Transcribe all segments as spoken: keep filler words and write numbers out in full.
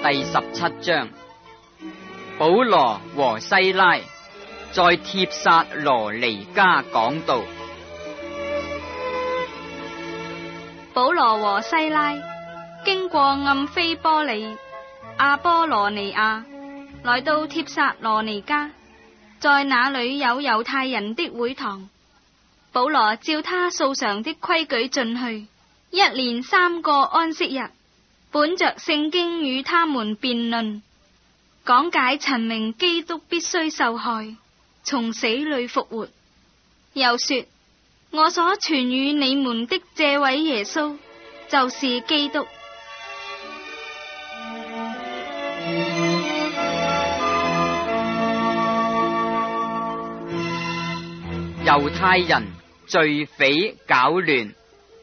第十七章，保羅和西拉在帖撒羅尼迦講道。 保羅和西拉經過暗非波里、阿波羅尼亞，來到帖撒羅尼迦，在那裏有猶太人的會堂。保羅照他素常的規矩進去，一連三個安息日，本着聖經與他們辯論，講解陳明基督必須受害，從死裏復活。又說，我所傳與你們的這位耶穌，就是基督。 猶太人罪匪攪亂。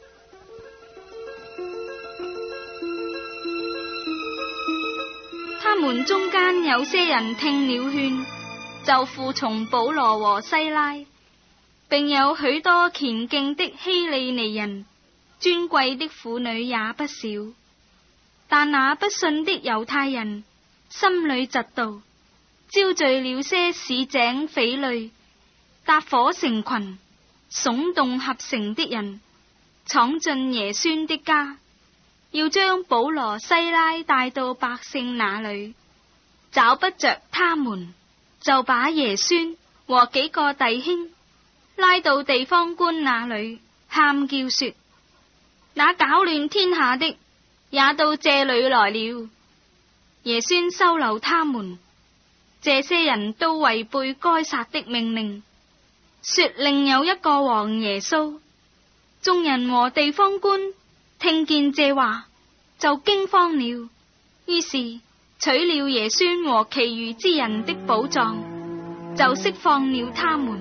他們中間有些人聽了勸，就附從保羅和西拉，並有許多虔敬的希利尼人，尊貴的婦女也不少。但那不信的猶太人心裏嫉妒，招聚了些市井匪類，搭伙成群，聳動合城的人，闖進耶孫的家，要將保羅西拉帶到百姓那裏。找不着他們，就把耶孫和幾個弟兄拉到地方官那裏，喊叫說，那攪亂天下的也到這裏來了。耶孫收留他們，這些人都違背該撒的命令，說另有一個王耶穌。眾人和地方官聽見這話，就驚慌了，於是取了耶孫和其餘之人的寶藏，就釋放了他們。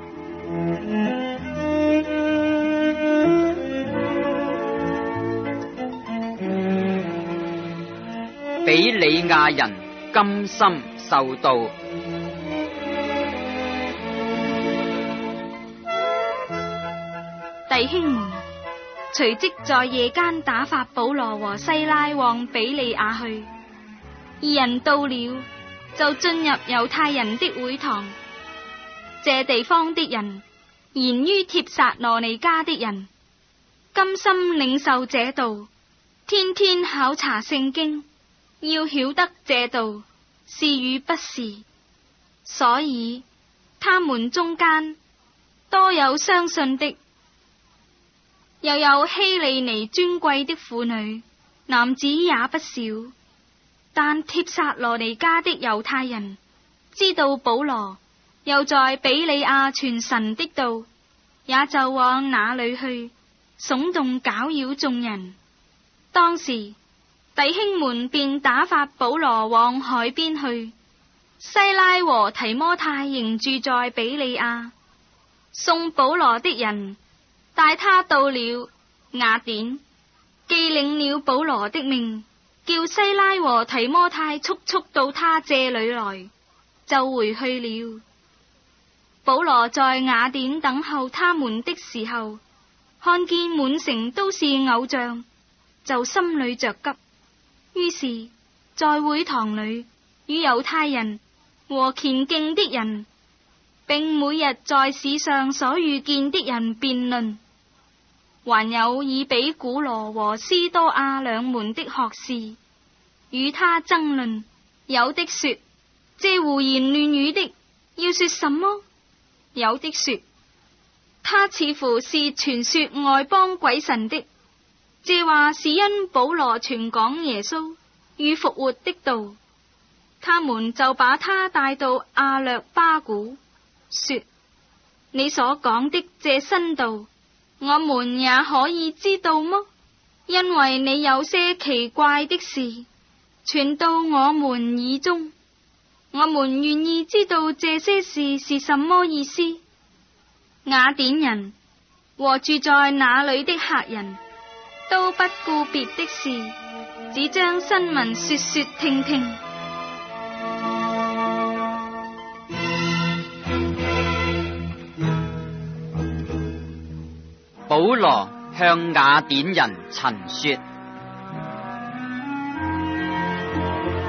比利亞人甘心受盜。 弟兄們，隨即在夜間打發保羅和西拉往比利亞去。二人到了，就進入猶太人的會堂。這地方的人言於帖撒羅尼迦的人，甘心領受這道，天天考察聖經，要曉得這道是與不是。所以他們中間多有相信的，又有希利尼尊貴的婦女，男子也不少。但帖撒羅尼迦的猶太人知道保羅又在比利亞傳神的道，也就往那裏去，聳動攪擾眾人。當時弟兄們便打發保羅往海邊去，西拉和提摩太仍住在比利亞。送保羅的人帶他到了雅典，既領了保羅的命，叫西拉和提摩太速速到他這裏來，就回去了。保羅在雅典等候他們的時候，看見滿城都是偶像，就心裏着急，於是在會堂裏與猶太人和虔敬的人，並每日在市上所遇見的人辯論。還有以比古羅和斯多亞兩門的學士與他爭論，有的說，這胡言亂語的要說什麼？有的說，他似乎是傳說外邦鬼神的，這話是因保羅傳講耶穌與復活的道。他們就把他帶到亞略巴古，說，你所講的這新道，我們也可以知道麼？因為你有些奇怪的事傳到我們耳中，我們願意知道這些事是什麼意思。雅典人和住在那裏的客人都不顧別的事，只將新聞說說聽聽。 保羅向雅典人陳說，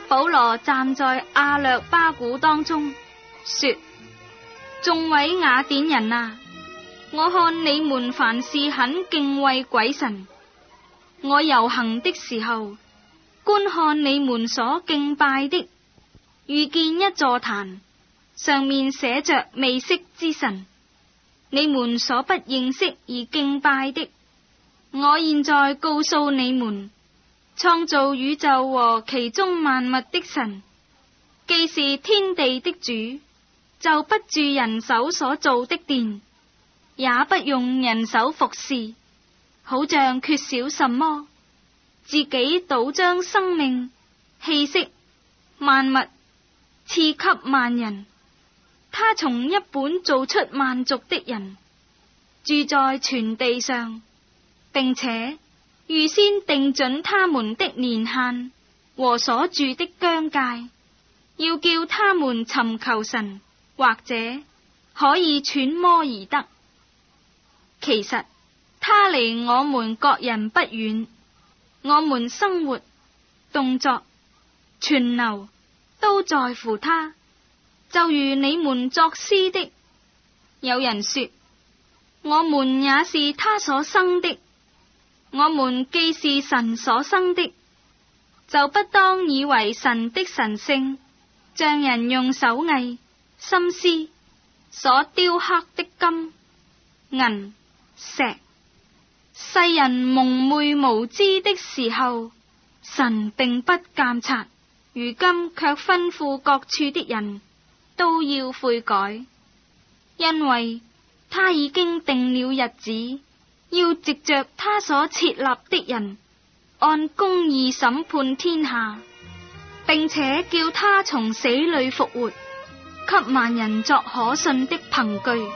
保羅站在亞略巴古當中，說：眾位雅典人啊，我看你們凡事很敬畏鬼神。我遊行的時候，觀看你們所敬拜的，遇見一座壇，上面寫着未識之神，你們所不認識而敬拜的。我現在告訴你們，創造宇宙和其中萬物的神，既是天地的主，就不住人手所造的殿，也不用人手服侍，好像缺少什麼，自己倒將生命、氣息、萬物賜給萬人。他從一本造出萬族的人，住在全地上，並且預先定準他們的年限和所住的疆界，要叫他們尋求神，或者可以揣摩而得。其實他離我們各人不遠，我們生活、動作、存留都在乎他。就如你們作詩的，有人說，我們也是他所生的。我們既是神所生的，就不當以為神的神性像人用手藝、心思所雕刻的金、銀、石。世人蒙昧無知的時候，神並不監察，如今卻吩咐各處的人都要悔改，因為他已經定了日子，要藉着他所設立的人，按公義審判天下，並且叫他從死裏復活，給萬人作可信的憑據。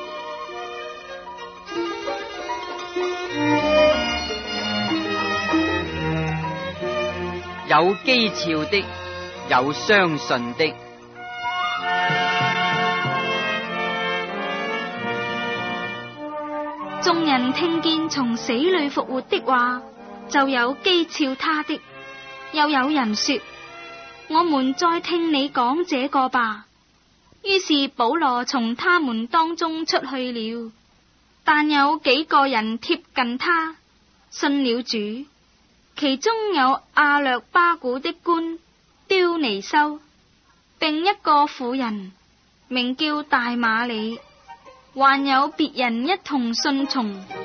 有譏誚的，有相信的。 眾人聽見從死裏復活的話，就有譏誚他的。又有人說：我們再聽你講這個吧。於是保羅從他們當中出去了，但有幾個人貼近他，信了主。其中有亞略巴古的官丟尼修，並一個婦人名叫大馬里，還有別人一同信從。